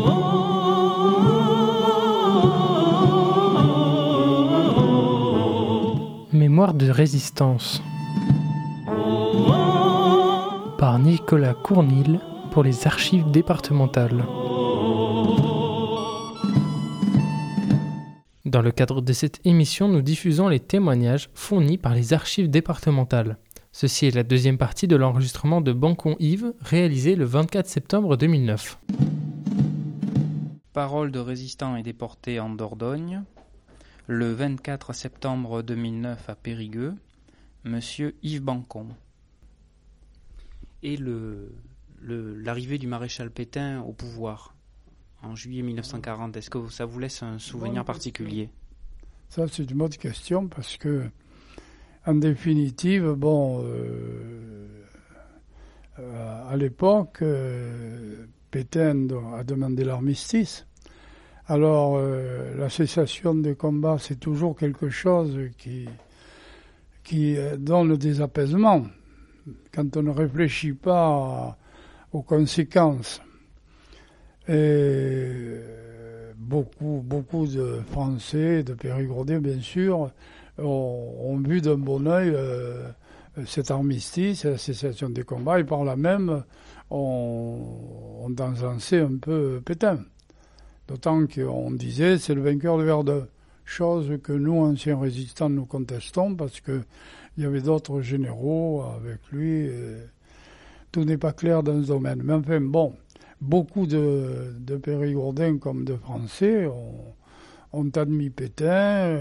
Mémoire de résistance par Nicolas Cournil pour les archives départementales. Dans le cadre de cette émission, nous diffusons les témoignages fournis par les archives départementales. Ceci est la deuxième partie de l'enregistrement de Bancon Yves, réalisé le 24 septembre 2009. Parole de résistants et déportés en Dordogne. Le 24 septembre 2009 à Périgueux, Monsieur Yves Bancon. Et l'arrivée du maréchal Pétain au pouvoir en juillet 1940, est-ce que ça vous laisse un souvenir particulier ? Ça, c'est une bonne question parce que, en définitive, à l'époque, Pétain a demandé l'armistice. Alors, la cessation des combats, c'est toujours quelque chose qui donne des apaisements quand on ne réfléchit pas aux conséquences. Et beaucoup de Français, de Périgourdais bien sûr, ont vu d'un bon œil cet armistice, la cessation des combats, et par là même ont encensé un peu Pétain. D'autant qu'on disait c'est le vainqueur de Verdun, chose que nous, anciens résistants, nous contestons parce qu'il y avait d'autres généraux avec lui. Tout n'est pas clair dans ce domaine. Mais enfin, beaucoup de Périgourdins comme de Français ont admis Pétain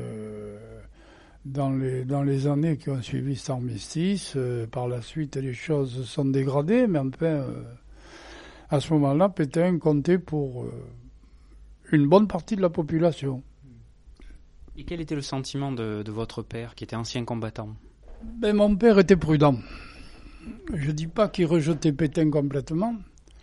dans les années qui ont suivi cet armistice. Par la suite, les choses se sont dégradées, mais enfin, à ce moment-là, Pétain comptait pour une bonne partie de la population. Et quel était le sentiment de votre père, qui était ancien combattant ? Mon père était prudent. Je ne dis pas qu'il rejetait Pétain complètement,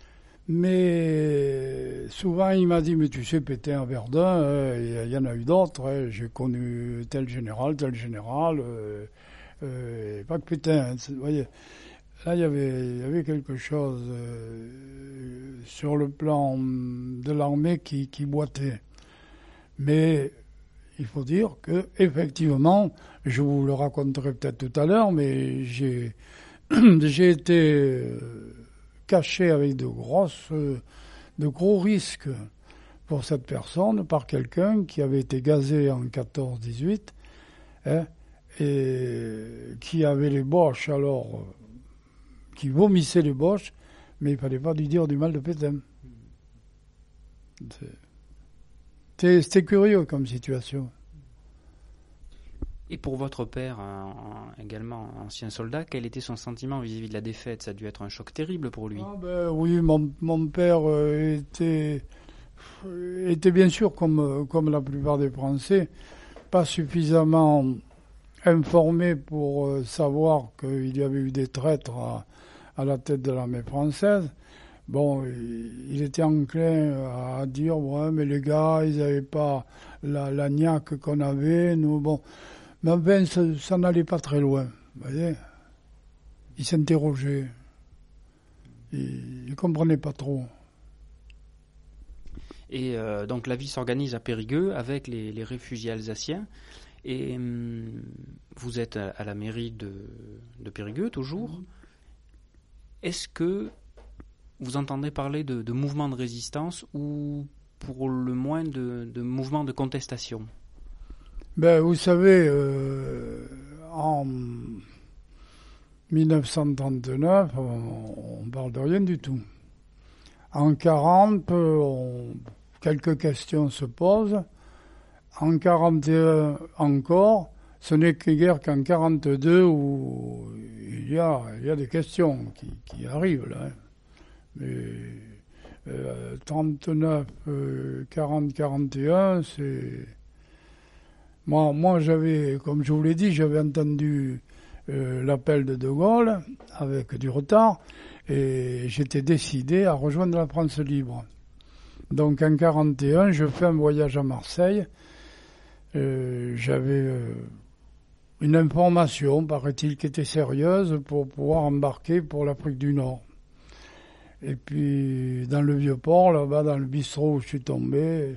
mais souvent il m'a dit « Mais tu sais, Pétain à Verdun, il y en a eu d'autres, j'ai connu tel général, pas que Pétain. » Vous voyez, là, il y avait quelque chose sur le plan de l'armée qui boitait. Mais il faut dire que effectivement, je vous le raconterai peut-être tout à l'heure, mais j'ai été caché avec de gros risques pour cette personne par quelqu'un qui avait été gazé en 14-18 et qui avait les boches alors. Qui vomissait les boches, mais il ne fallait pas lui dire du mal de Pétain. C'était curieux comme situation. Et pour votre père, également ancien soldat, quel était son sentiment vis-à-vis de la défaite ? Ça a dû être un choc terrible pour lui. Oui, mon père était bien sûr, comme la plupart des Français, pas suffisamment informé pour savoir qu'il y avait eu des traîtres à la tête de l'armée française. Il était enclin à dire « Ouais, mais les gars, ils n'avaient pas la niaque qu'on avait, nous, bon. » Mais enfin, ça n'allait pas très loin, vous voyez. Il s'interrogeait. Il ne comprenait pas trop. Et donc la vie s'organise à Périgueux avec les réfugiés alsaciens. Et vous êtes à la mairie de Périgueux, toujours. Est-ce que vous entendez parler de mouvements de résistance ou pour le moins de mouvements de contestation ? Vous savez, en 1939, on ne parle de rien du tout. En 1940, quelques questions se posent. En 1941 encore, ce n'est que guère qu'en 1942 où il y a des questions qui arrivent là. Mais 39, 40, 41, c'est... Moi, j'avais, comme je vous l'ai dit, j'avais entendu l'appel de Gaulle avec du retard et j'étais décidé à rejoindre la France libre. Donc en 1941, je fais un voyage à Marseille. J'avais une information, paraît-il, qui était sérieuse pour pouvoir embarquer pour l'Afrique du Nord. Et puis, dans le Vieux-Port, là-bas, dans le bistrot où je suis tombé,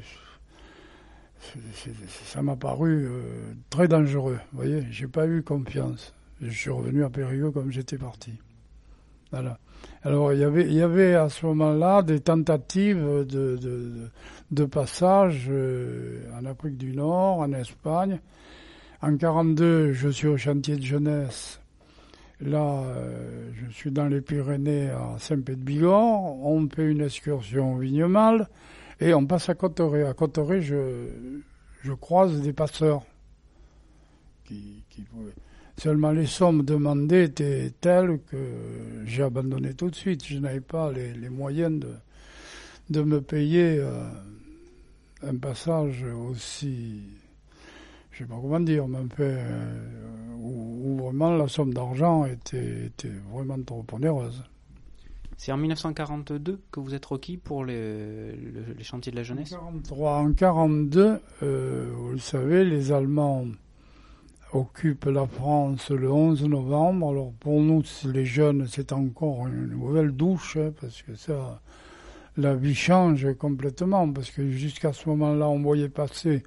ça m'a paru très dangereux. Vous voyez, j'ai pas eu confiance. Je suis revenu à Périgueux comme j'étais parti. Voilà. Alors, il y avait à ce moment-là des tentatives de passage en Afrique du Nord, en Espagne. En 1942, je suis au chantier de jeunesse. Là, je suis dans les Pyrénées à Saint-Pé-de-Bigorre. On fait une excursion au Vignemale et on passe à Cauterets. À Cauterets, je croise des passeurs qui pouvaient. Seulement, les sommes demandées étaient telles que j'ai abandonné tout de suite. Je n'avais pas les moyens de me payer un passage aussi, je sais pas comment dire, mais où vraiment la somme d'argent était vraiment trop onéreuse. C'est en 1942 que vous êtes requis pour les chantiers de la jeunesse ? En 1942, vous le savez, les Allemands occupent la France le 11 novembre. Alors pour nous, les jeunes, c'est encore une nouvelle douche, parce que ça, la vie change complètement, parce que jusqu'à ce moment-là, on voyait passer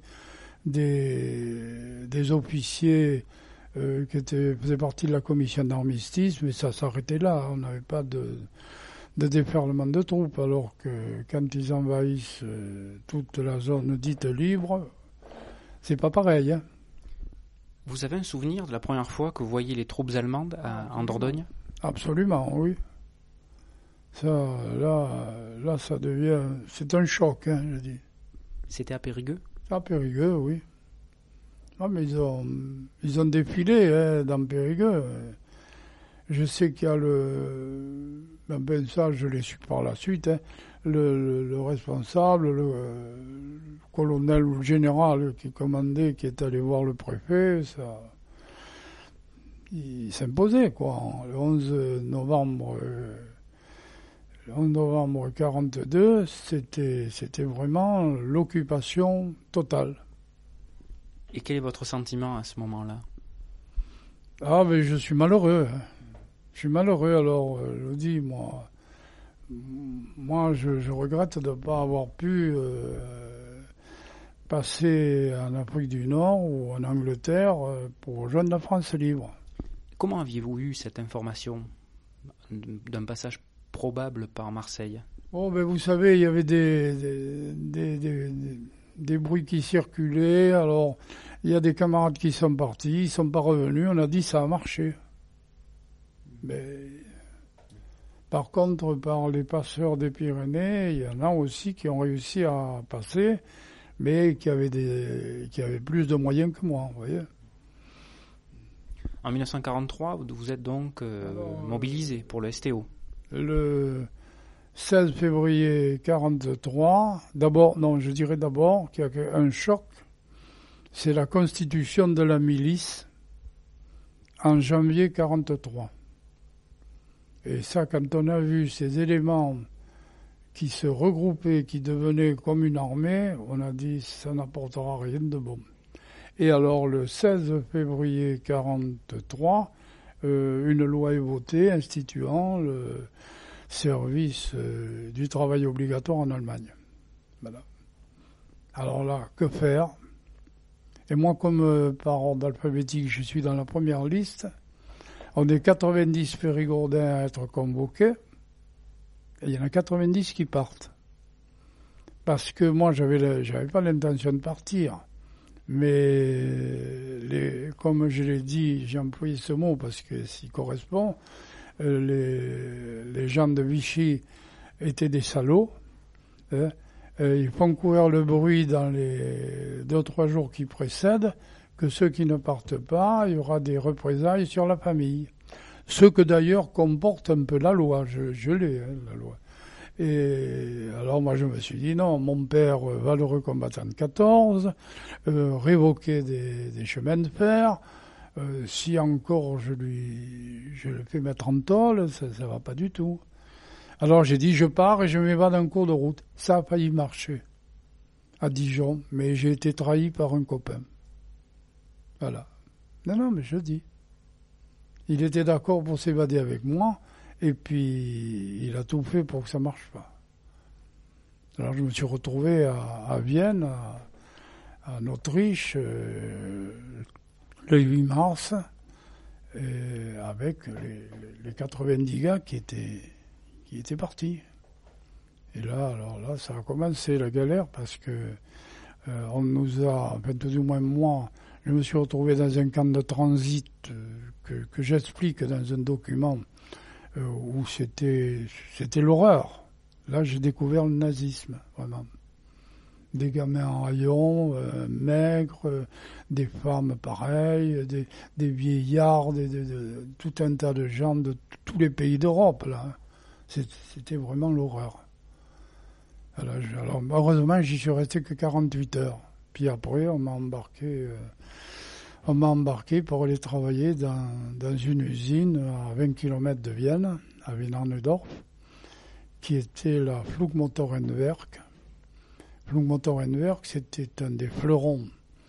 des officiers qui faisaient partie de la commission d'armistice, mais ça s'arrêtait là. On n'avait pas de déferlement de troupes, alors que quand ils envahissent toute la zone dite libre, c'est pas pareil, hein. Vous avez un souvenir de la première fois que vous voyez les troupes allemandes en Dordogne ? Absolument, oui. Ça, là, ça devient... C'est un choc, hein, je dis. C'était à Périgueux ? À Périgueux, oui. Ah, mais ils ont défilé dans Périgueux. Je sais qu'il y a ben ça, je l'ai su par la suite, hein, le responsable, le colonel ou le général qui commandait, qui est allé voir le préfet, ça, il s'imposait, quoi. Le 11 novembre 1942, c'était vraiment l'occupation totale. Et quel est votre sentiment à ce moment-là ? Ah, mais je suis malheureux. Je suis malheureux, alors je vous dis, moi je regrette de ne pas avoir pu passer en Afrique du Nord ou en Angleterre pour rejoindre la France libre. Comment aviez-vous eu cette information d'un passage probable par Marseille ? Oh, ben vous savez, il y avait des bruits qui circulaient, alors il y a des camarades qui sont partis, ils ne sont pas revenus, on a dit ça a marché. Mais, par contre, par les passeurs des Pyrénées, il y en a aussi qui ont réussi à passer, mais qui avaient plus de moyens que moi, vous voyez. En 1943, vous êtes donc mobilisé pour le STO. Le 16 février 1943, je dirais d'abord qu'il y a un choc, c'est la constitution de la milice en janvier 1943. Et ça, quand on a vu ces éléments qui se regroupaient, qui devenaient comme une armée, on a dit ça n'apportera rien de bon. Et alors le 16 février 1943, une loi est votée instituant le service du travail obligatoire en Allemagne. Voilà. Alors là, que faire ? Et moi, comme par ordre alphabétique, je suis dans la première liste. On est 90 Périgourdins à être convoqués, et il y en a 90 qui partent. Parce que moi, j'avais pas l'intention de partir. Mais, comme je l'ai dit, j'ai employé ce mot parce que s'il correspond, les gens de Vichy étaient des salauds. Ils font courir le bruit dans les 2-3 jours qui précèdent que ceux qui ne partent pas, il y aura des représailles sur la famille. Ce que d'ailleurs comporte un peu la loi, je l'ai, la loi. Et alors moi je me suis dit non, mon père, valeureux combattant de 14, révoqué des chemins de fer, si encore je le fais mettre en tôle, ça va pas du tout. Alors j'ai dit je pars et je m'évade en cours de route. Ça a failli marcher à Dijon, mais j'ai été trahi par un copain. Voilà. Non, mais je dis. Il était d'accord pour s'évader avec moi, Et puis, il a tout fait pour que ça marche pas. Alors, je me suis retrouvé à Vienne, en Autriche, le 8 mars, avec les 90 gars qui étaient partis. Et là, alors là, ça a commencé la galère parce que on nous a, enfin tout du moins moi, je me suis retrouvé dans un camp de transit que j'explique dans un document où c'était l'horreur. Là, j'ai découvert le nazisme, vraiment. Des gamins en rayon, maigres, des femmes pareilles, des vieillards, tout un tas de gens de tous les pays d'Europe, là. C'était vraiment l'horreur. Alors, heureusement, j'y suis resté que 48 heures. Puis après, on m'a embarqué pour aller travailler dans une usine à 20 km de Vienne, à Wiener-Neudorf, qui était la Flugmotorenwerk. Flugmotorenwerk, c'était un des fleurons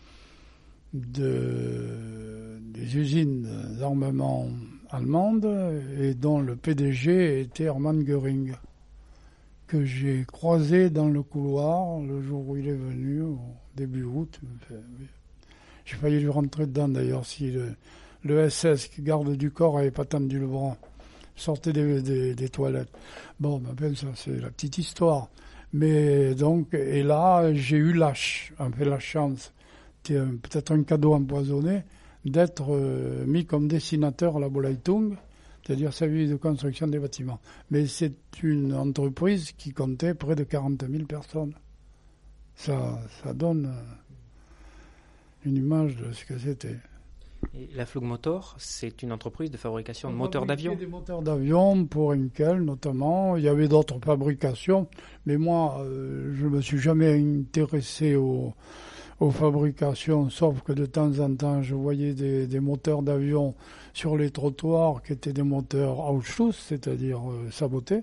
des usines d'armement allemandes et dont le PDG était Hermann Göring, que j'ai croisé dans le couloir le jour où il est venu, au début août. J'ai failli lui rentrer dedans d'ailleurs si le SS, garde du corps, n'avait pas tendu le bras. Sortait des toilettes. Bon, ben ça c'est la petite histoire. Mais donc, et là, j'ai eu la chance, c'était peut-être un cadeau empoisonné, d'être mis comme dessinateur à la Bolleitung, c'est-à-dire service de construction des bâtiments. Mais c'est une entreprise qui comptait près de 40 000 personnes. Ça donne une image de ce que c'était. Et la Flugmotor, c'est une entreprise de fabrication de moteurs d'avion. Des moteurs d'avion pour Henkel notamment. Il y avait d'autres fabrications, mais moi, je me suis jamais intéressé aux fabrications, sauf que de temps en temps, je voyais des moteurs d'avion sur les trottoirs qui étaient des moteurs Ausschuss, c'est-à-dire sabotés.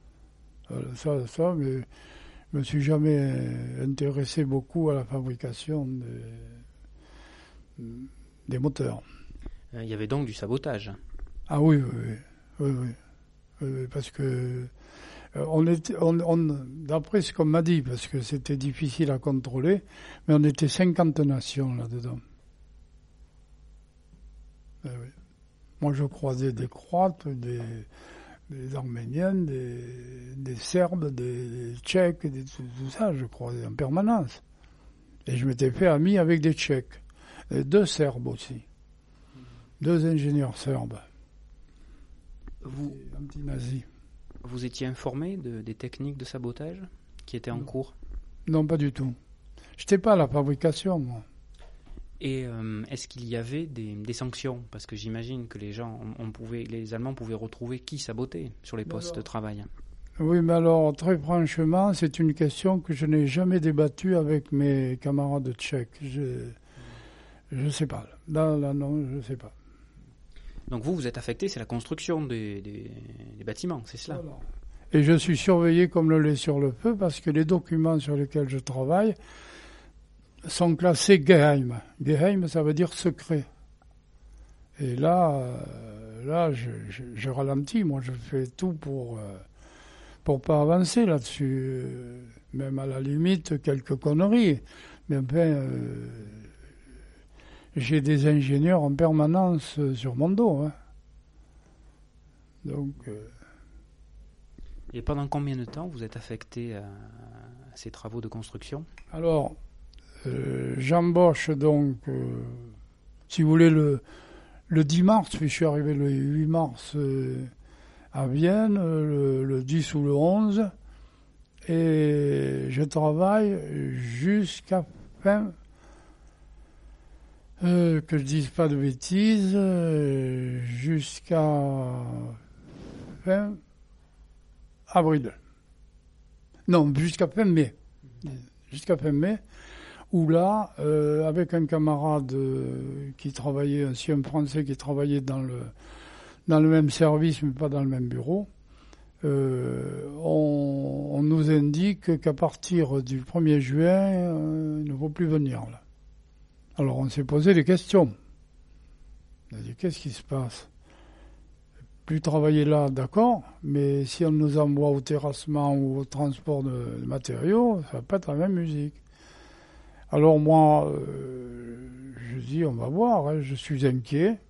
Mais je me suis jamais intéressé beaucoup à la fabrication des moteurs. Il y avait donc du sabotage. Ah oui, parce que d'après ce qu'on m'a dit, parce que c'était difficile à contrôler, mais on était 50 nations là-dedans. Oui. Moi, je croisais des Croates, des Arméniens, des Serbes, des Tchèques, tout ça, je croisais en permanence. Et je m'étais fait ami avec des Tchèques. Et 2 Serbes aussi. 2 ingénieurs serbes. Anti-nazis. Vous étiez informé des techniques de sabotage qui étaient en cours? Non, pas du tout. Je n'étais pas à la fabrication, moi. Et est-ce qu'il y avait des sanctions? Parce que j'imagine que les Allemands pouvaient retrouver qui sabotait sur les postes de travail. Oui, mais alors, très franchement, c'est une question que je n'ai jamais débattue avec mes camarades tchèques. Je ne sais pas. Là, non, je ne sais pas. Donc vous êtes affecté, c'est la construction des bâtiments, c'est cela? Voilà. Et je suis surveillé comme le lait sur le feu parce que les documents sur lesquels je travaille sont classés Geheim. Geheim, ça veut dire secret. Et là, je ralentis. Moi, je fais tout pour pas avancer là-dessus. Même à la limite, quelques conneries. Mais enfin... j'ai des ingénieurs en permanence sur mon dos. Hein. Donc, Et pendant combien de temps vous êtes affecté à ces travaux de construction? Alors, j'embauche donc, si vous voulez, le 10 mars, puis je suis arrivé le 8 mars à Vienne, le 10 ou le 11, et je travaille jusqu'à fin... que je dise pas de bêtises, jusqu'à fin avril. Non, jusqu'à fin mai. Jusqu'à fin mai, où là, avec un camarade qui travaillait, aussi un Français qui travaillait dans le même service, mais pas dans le même bureau, on nous indique qu'à partir du 1er juin, il ne faut plus venir là. Alors on s'est posé des questions. On a dit, qu'est-ce qui se passe? plus travailler là, d'accord, mais si on nous envoie au terrassement ou au transport de matériaux, ça va pas être la même musique. Alors moi, je dis, on va voir, hein, je suis inquiet.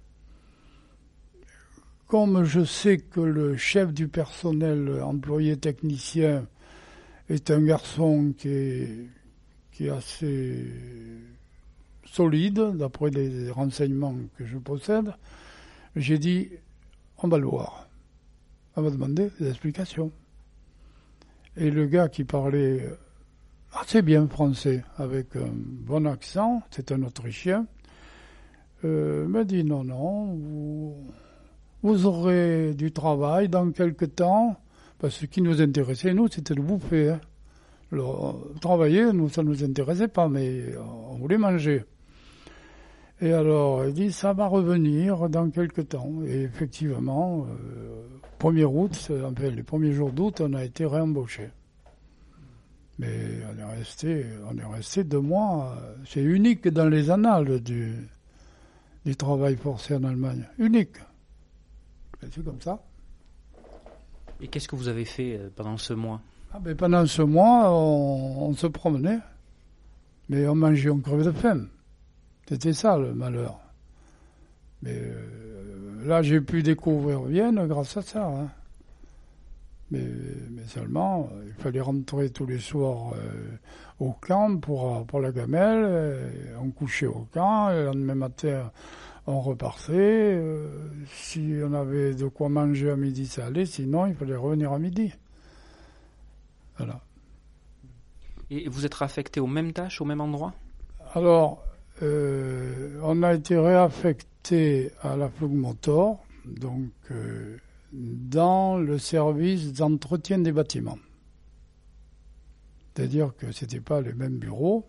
Comme je sais que le chef du personnel, employé technicien, est un garçon qui est assez solide, d'après les renseignements que je possède, j'ai dit, on va le voir. On va demander des explications. Et le gars qui parlait assez bien français, avec un bon accent, c'est un Autrichien, m'a dit non, vous aurez du travail dans quelque temps, parce que ce qui nous intéressait, nous, c'était de bouffer. Hein. Travailler, nous, ça ne nous intéressait pas, mais on voulait manger. Et alors, il dit, ça va revenir dans quelque temps. Et effectivement, 1er août, enfin, les premiers jours d'août, on a été réembauchés. Mais on est resté 2 mois. C'est unique dans les annales du travail forcé en Allemagne. Unique. C'est comme ça. Et qu'est-ce que vous avez fait pendant ce mois? Pendant ce mois, on se promenait. Mais on mangeait, on crevait de faim. C'était ça le malheur. Mais là, j'ai pu découvrir Vienne grâce à ça. Hein. Mais seulement, il fallait rentrer tous les soirs au camp pour la gamelle. On couchait au camp, et le lendemain matin, on repartait. Si on avait de quoi manger à midi, ça allait. Sinon, il fallait revenir à midi. Voilà. Et vous êtes réaffecté aux mêmes tâches, au même endroit? Alors, on a été réaffecté à la Flugmotor, donc dans le service d'entretien des bâtiments. C'est-à-dire que ce n'était pas les mêmes bureaux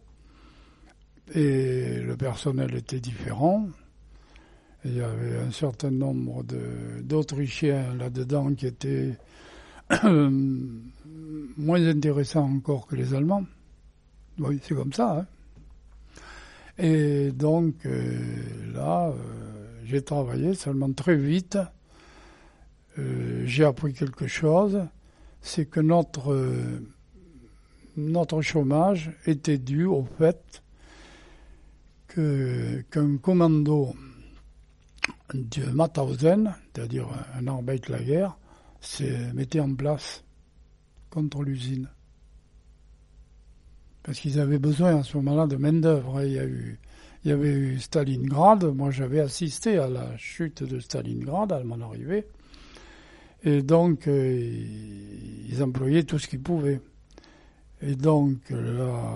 et le personnel était différent. Il y avait un certain nombre d'Autrichiens là-dedans qui étaient moins intéressants encore que les Allemands. Oui, c'est comme ça. Hein. Et donc là, j'ai travaillé seulement très vite. J'ai appris quelque chose, c'est que notre chômage était dû au fait qu'un commando de Mauthausen, c'est-à-dire un Arbeitslager, se mettait en place contre l'usine. Parce qu'ils avaient besoin à ce moment-là de main-d'œuvre. Il y avait eu Stalingrad. Moi, j'avais assisté à la chute de Stalingrad, à mon arrivée. Et donc, ils employaient tout ce qu'ils pouvaient. Et donc, là,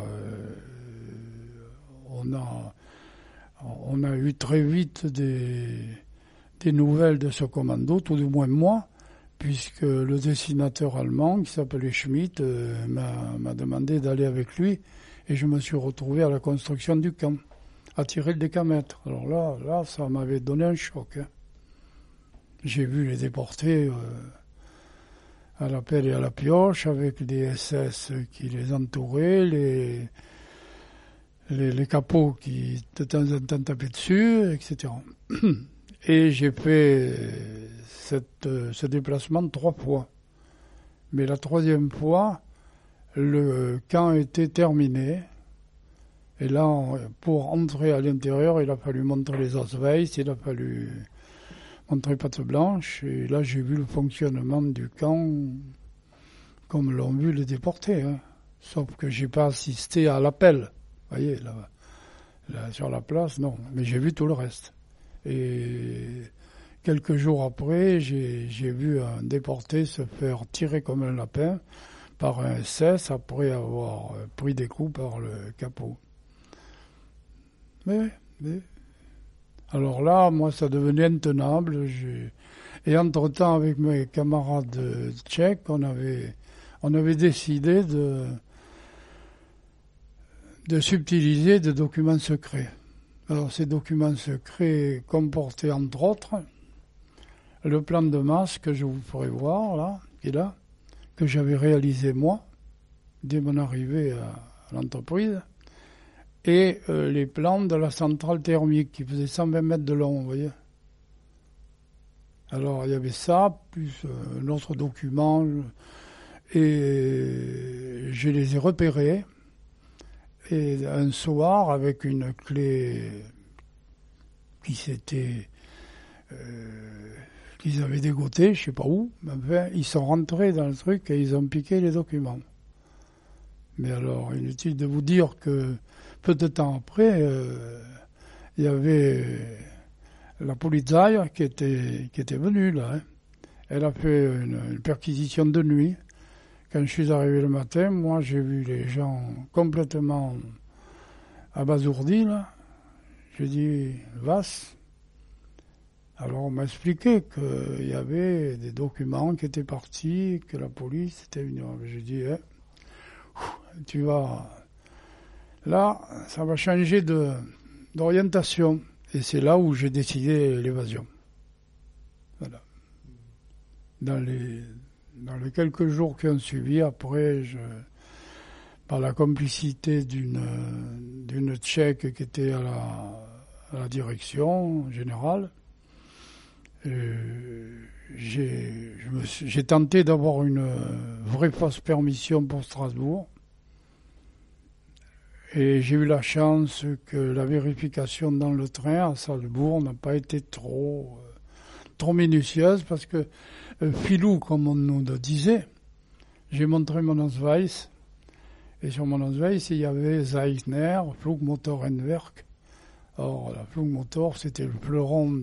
on a eu très vite des nouvelles de ce commando, tout du moins moi, puisque le dessinateur allemand, qui s'appelait Schmidt, m'a demandé d'aller avec lui, et je me suis retrouvé à la construction du camp, à tirer le décamètre. Alors là, ça m'avait donné un choc. Hein. J'ai vu les déportés à la pelle et à la pioche, avec des SS qui les entouraient, les capots qui de temps en temps tapaient dessus, etc. Et j'ai fait ce déplacement 3 fois. Mais la 3e fois, le camp était terminé. Et là, pour entrer à l'intérieur, il a fallu montrer les Ausweis, il a fallu montrer patte blanche. Et là, j'ai vu le fonctionnement du camp comme l'ont vu les déportés. Hein. Sauf que j'ai pas assisté à l'appel. Vous voyez, là, sur la place, non. Mais j'ai vu tout le reste. Et quelques jours après, j'ai vu un déporté se faire tirer comme un lapin par un SS après avoir pris des coups par le capot. Mais alors là, moi, ça devenait intenable. Et entre-temps, avec mes camarades tchèques, on avait décidé de subtiliser des documents secrets. Alors, ces documents secrets comportaient, entre autres, le plan de masse que je vous ferai voir, là, qui est là, que j'avais réalisé moi, dès mon arrivée à l'entreprise, et les plans de la centrale thermique qui faisait 120 mètres de long, vous voyez. Alors, il y avait ça, plus un autre document, et je les ai repérés. Et un soir, avec une clé qu'ils avaient dégotée, je ne sais pas où, mais enfin, ils sont rentrés dans le truc et ils ont piqué les documents. Mais alors, inutile de vous dire que peu de temps après, il y avait la Polizei qui était venue là. Hein. Elle a fait une perquisition de nuit. Quand je suis arrivé le matin, moi j'ai vu les gens complètement abasourdis là. J'ai dit, Vas. Alors on m'a expliqué qu'il y avait des documents qui étaient partis, que la police était venue. J'ai dit, tu vas... Là, ça va changer d'orientation. Et c'est là où j'ai décidé l'évasion. Voilà. Dans les quelques jours qui ont suivi, après, par la complicité d'une Tchèque qui était à la direction générale, j'ai tenté d'avoir une vraie fausse permission pour Strasbourg. Et j'ai eu la chance que la vérification dans le train à Salzbourg n'a pas été trop minutieuse parce que filou, comme on nous le disait, j'ai montré mon Ausweis et sur mon Ausweis il y avait Zeichner, Flugmotorenwerk. Or, la Flugmotor, c'était le fleuron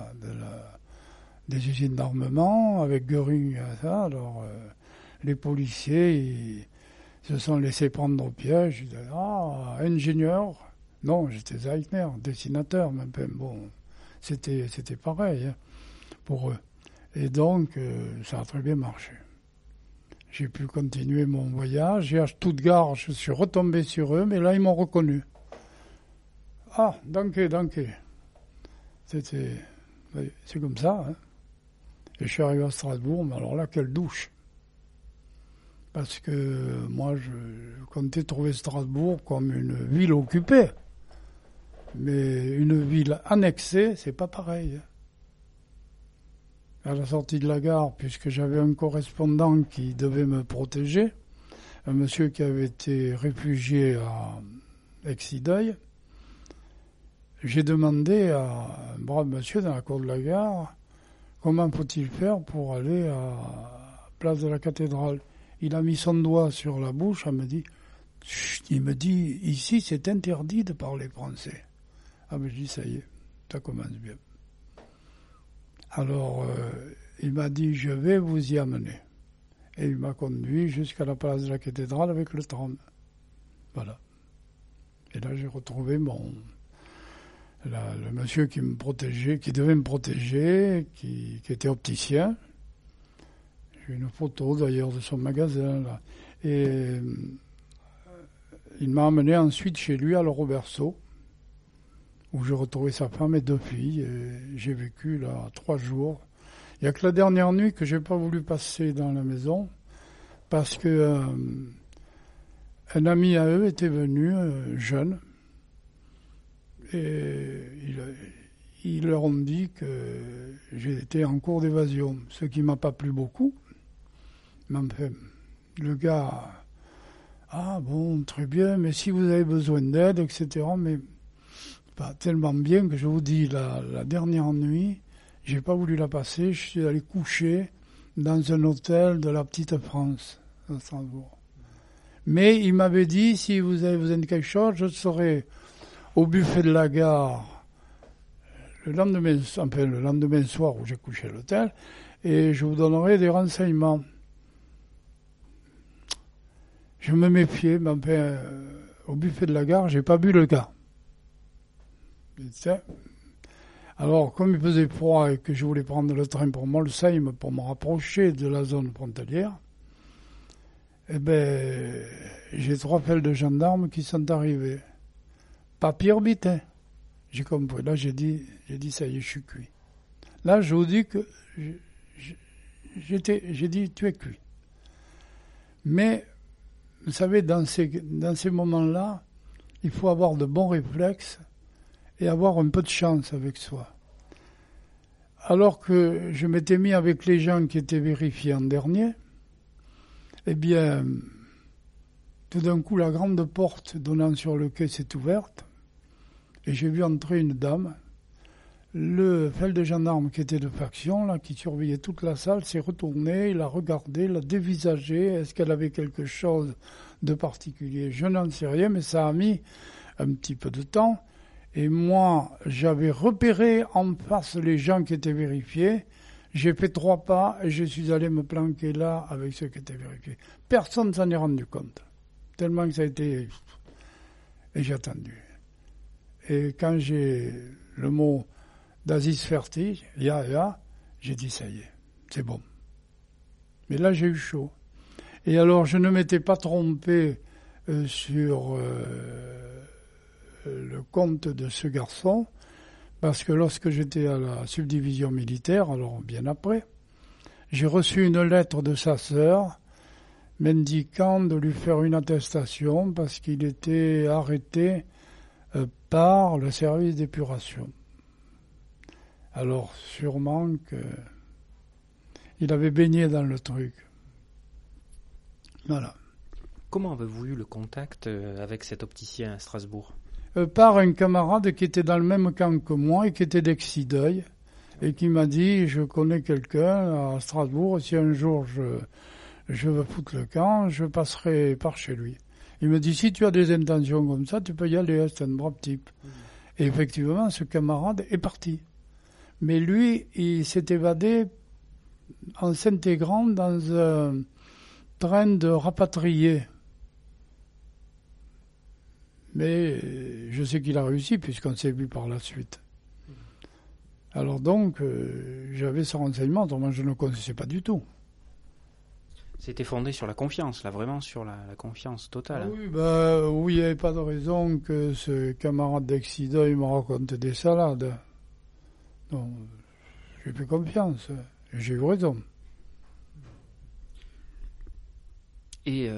des usines d'armement avec Göring et ça. Alors, les policiers, se sont laissés prendre au piège. Ils disaient, ingénieur. Non, j'étais Zeichner, dessinateur, même. Bon, c'était pareil hein, pour eux. Et donc, ça a très bien marché. J'ai pu continuer mon voyage. Et à Stuttgart, je suis retombé sur eux, mais là, ils m'ont reconnu. Ah, danke. C'est comme ça. Hein. Et je suis arrivé à Strasbourg, mais alors là, quelle douche. Parce que moi, je comptais trouver Strasbourg comme une ville occupée. Mais une ville annexée, c'est pas pareil. À la sortie de la gare, puisque j'avais un correspondant qui devait me protéger, un monsieur qui avait été réfugié à Exideuil, j'ai demandé à un brave monsieur dans la cour de la gare comment faut-il faire pour aller à Place de la Cathédrale. Il a mis son doigt sur la bouche, il me dit, ici c'est interdit de parler français. Ah ben je dis, ça y est, ça commence bien. Alors, il m'a dit, je vais vous y amener. Et il m'a conduit jusqu'à la place de la cathédrale avec le tram. Voilà. Et là, j'ai retrouvé le monsieur qui me protégeait, qui devait me protéger, qui était opticien. J'ai une photo d'ailleurs de son magasin là. Et il m'a amené ensuite chez lui à Le Roberceau, où j'ai retrouvé sa femme et 2 filles. Et j'ai vécu là 3 jours. Il n'y a que la dernière nuit que j'ai pas voulu passer dans la maison, parce que un ami à eux était venu, jeune, et ils leur ont dit que j'étais en cours d'évasion, ce qui m'a pas plu beaucoup. Mais enfin, le gars, ah bon, très bien, mais si vous avez besoin d'aide, etc., mais pas tellement bien que je vous dis, la dernière nuit, j'ai pas voulu la passer, je suis allé coucher dans un hôtel de la Petite France, à Strasbourg. Mais il m'avait dit, si vous avez besoin de quelque chose, je serai au buffet de la gare le lendemain soir où j'ai couché à l'hôtel, et je vous donnerai des renseignements. Je me méfiais, mais enfin, au buffet de la gare, j'ai pas vu le gars. Alors, comme il faisait froid et que je voulais prendre le train pour Molsheim pour me rapprocher de la zone frontalière, eh ben, j'ai 3 fels de gendarmes qui sont arrivés. Papier orbitin. J'ai compris. Là, j'ai dit, ça y est, je suis cuit. Là, je vous dis que j'ai dit, tu es cuit. Mais, vous savez, dans ces moments-là, il faut avoir de bons réflexes et avoir un peu de chance avec soi. alors que je m'étais mis avec les gens qui étaient vérifiés en dernier, eh bien, tout d'un coup, la grande porte donnant sur le quai s'est ouverte et j'ai vu entrer une dame. Le gendarme qui était de faction, là, qui surveillait toute la salle, s'est retourné, il a regardé, l'a dévisagé. Est-ce qu'elle avait quelque chose de particulier? Je n'en sais rien, mais ça a mis un petit peu de temps. Et moi, j'avais repéré en face les gens qui étaient vérifiés. J'ai fait 3 pas et je suis allé me planquer là avec ceux qui étaient vérifiés. Personne ne s'en est rendu compte. Tellement que ça a été... Et j'ai attendu. Et quand j'ai le mot d'Aziz Ferti, j'ai dit ça y est, c'est bon. Mais là, j'ai eu chaud. Et alors, je ne m'étais pas trompé sur le compte de ce garçon, parce que lorsque j'étais à la subdivision militaire, alors bien après, j'ai reçu une lettre de sa sœur m'indiquant de lui faire une attestation parce qu'il était arrêté par le service d'épuration. Alors, sûrement qu'il avait baigné dans le truc. Voilà. Comment avez-vous eu le contact avec cet opticien à Strasbourg? Par un camarade qui était dans le même camp que moi et qui était d'Exideuil et qui m'a dit, je connais quelqu'un à Strasbourg, si un jour je veux foutre le camp, je passerai par chez lui. Il me dit, si tu as des intentions comme ça, tu peux y aller, c'est un brave type. Et effectivement, ce camarade est parti. Mais lui, il s'est évadé en s'intégrant dans un train de rapatriés. Mais je sais qu'il a réussi puisqu'on s'est vu par la suite. Alors donc, j'avais ce renseignement, autrement je ne le connaissais pas du tout. C'était fondé sur la confiance, là, vraiment sur la confiance totale. Ah oui, il n'y avait pas de raison que ce camarade d'Exideuil me raconte des salades. Non, j'ai fait confiance. J'ai eu raison. Et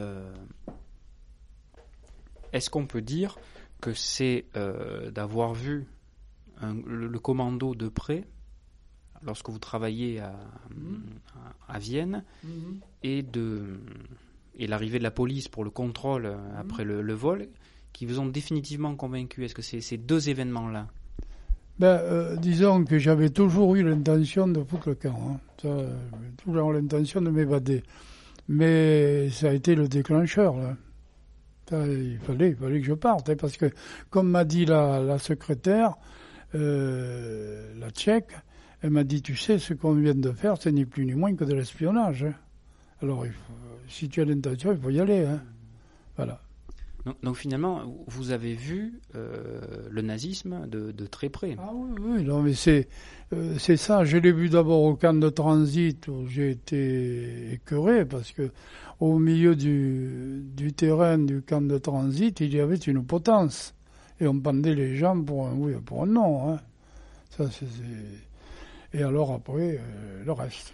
est-ce qu'on peut dire que c'est d'avoir vu le commando de près lorsque vous travaillez à Vienne et l'arrivée de la police pour le contrôle après le vol qui vous ont définitivement convaincu? Est-ce que c'est ces 2 événements-là? Disons que j'avais toujours eu l'intention de foutre le camp. Toujours l'intention de m'évader. Mais ça a été le déclencheur, là. Il fallait que je parte, parce que, comme m'a dit la secrétaire, la Tchèque, elle m'a dit, tu sais, ce qu'on vient de faire, c'est ni plus ni moins que de l'espionnage. Alors, si tu as l'intention, il faut y aller. Voilà. Donc finalement, vous avez vu le nazisme de très près. Ah oui, non, mais c'est ça. Je l'ai vu d'abord au camp de transit où j'ai été écœuré parce que au milieu du terrain du camp de transit, il y avait une potence et on pendait les gens pour un oui et pour un non. Ça, Et alors après, le reste.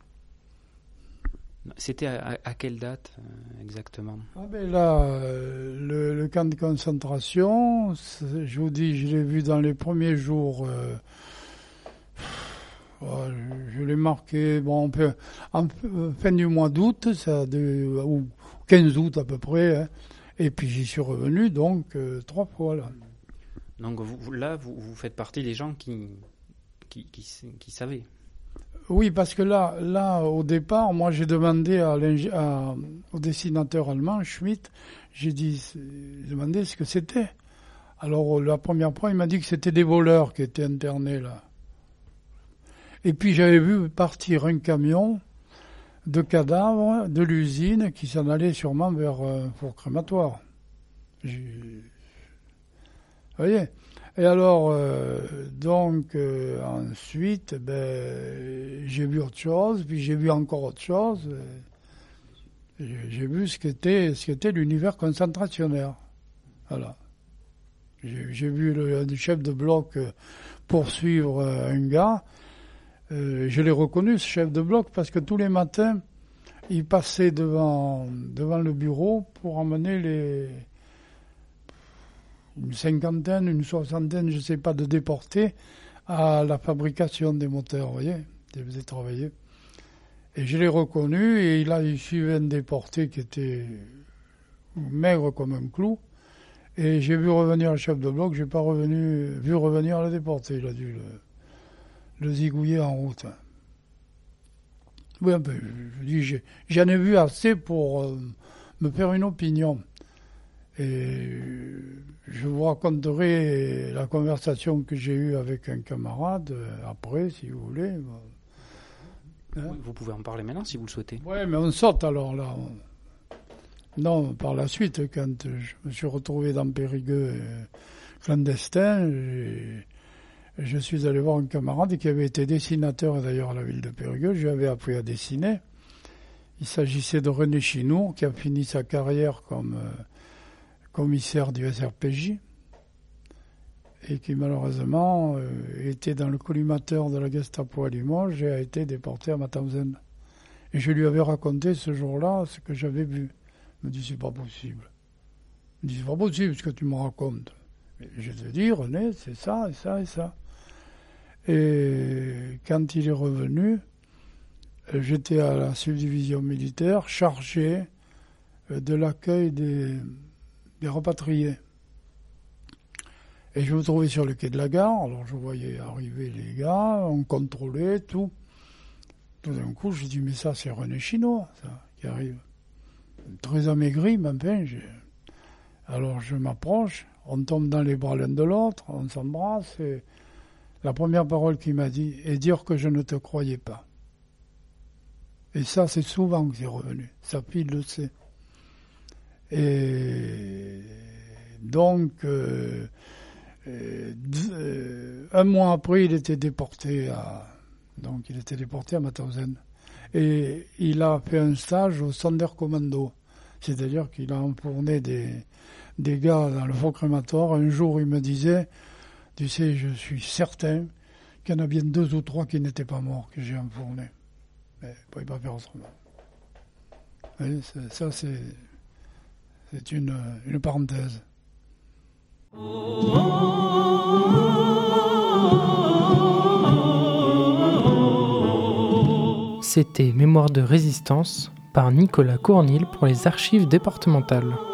C'était à quelle date exactement? Là, le camp de concentration, je vous dis, je l'ai vu dans les premiers jours. Je l'ai marqué en fin du mois d'août, ou 15 août à peu près. Et puis j'y suis revenu donc 3 fois là. Donc vous faites partie des gens qui savaient. Oui, parce que là, au départ, moi, j'ai demandé au dessinateur allemand, Schmitt, j'ai demandé ce que c'était. Alors, la première fois, il m'a dit que c'était des voleurs qui étaient internés, là. Et puis, j'avais vu partir un camion de cadavres de l'usine qui s'en allait sûrement vers un four crématoire. Vous voyez ? Et alors, ensuite, j'ai vu autre chose, puis j'ai vu encore autre chose. J'ai vu ce qu'était l'univers concentrationnaire. Voilà. J'ai vu le chef de bloc poursuivre un gars. Je l'ai reconnu, ce chef de bloc, parce que tous les matins, il passait devant le bureau pour emmener une 50aine, une 60aine, je ne sais pas, de déportés à la fabrication des moteurs, vous voyez, je les faisais travailler. Et je l'ai reconnu, et il suivait un déporté qui était maigre comme un clou. Et j'ai vu revenir le chef de bloc, j'ai pas vu revenir le déporté. Il a dû le zigouiller en route. Oui, un peu. Je dis, j'en ai vu assez pour me faire une opinion. Et je vous raconterai la conversation que j'ai eue avec un camarade après, si vous voulez. Hein? Vous pouvez en parler maintenant si vous le souhaitez. Oui, mais on saute alors là. Non, par la suite, quand je me suis retrouvé dans Périgueux clandestin, je suis allé voir un camarade qui avait été dessinateur d'ailleurs à la ville de Périgueux. Je lui avais appris à dessiner. Il s'agissait de René Chinour, qui a fini sa carrière comme commissaire du SRPJ et qui malheureusement était dans le collimateur de la Gestapo à Limoges et a été déporté à Mauthausen. Et je lui avais raconté ce jour-là ce que j'avais vu. Il me dit, c'est pas possible. Il me dit, c'est pas possible ce que tu me racontes. Et je te dis, René, c'est ça, et ça, et ça. Et quand il est revenu, j'étais à la subdivision militaire chargé de l'accueil des rapatriés. Et je me trouvais sur le quai de la gare, alors je voyais arriver les gars, on contrôlait tout. Tout d'un coup, j'ai dit, mais ça, c'est René Chinois, ça, qui arrive. Très amaigri, mais enfin, alors je m'approche, on tombe dans les bras l'un de l'autre, on s'embrasse, et la première parole qu'il m'a dit est dire que je ne te croyais pas. Et ça, c'est souvent que c'est revenu. Sa fille le sait. Et donc, un mois après, il était déporté à Mauthausen. Et il a fait un stage au Sonderkommando. C'est-à-dire qu'il a enfourné des gars dans le faux crématoire. Un jour, il me disait, tu sais, je suis certain qu'il y en a bien 2 ou 3 qui n'étaient pas morts, que j'ai enfourné. Mais il ne pouvait pas faire autrement. Et ça, c'est une parenthèse. C'était Mémoire de résistance par Nicolas Cournil pour les archives départementales.